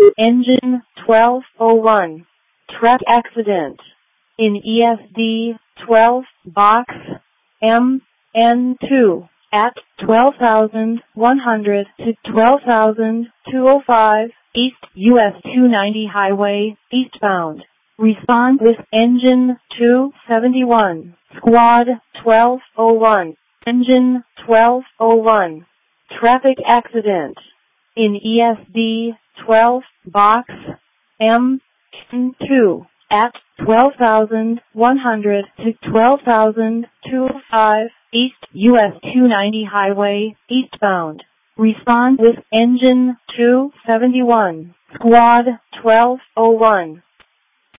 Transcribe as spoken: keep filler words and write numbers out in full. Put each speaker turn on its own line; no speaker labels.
Engine twelve oh one. Track accident. In E S D twelve box M N two at twelve thousand one hundred to twelve thousand two oh five East U S two ninety Highway, eastbound. Respond with engine two seventy-one. Squad twelve oh one. Engine twelve oh one. Traffic accident. In E S D twelve box M N two at twelve thousand one hundred to twelve thousand two oh five East U S two ninety Highway, eastbound. Respond with engine two seventy-one. Squad twelve oh one.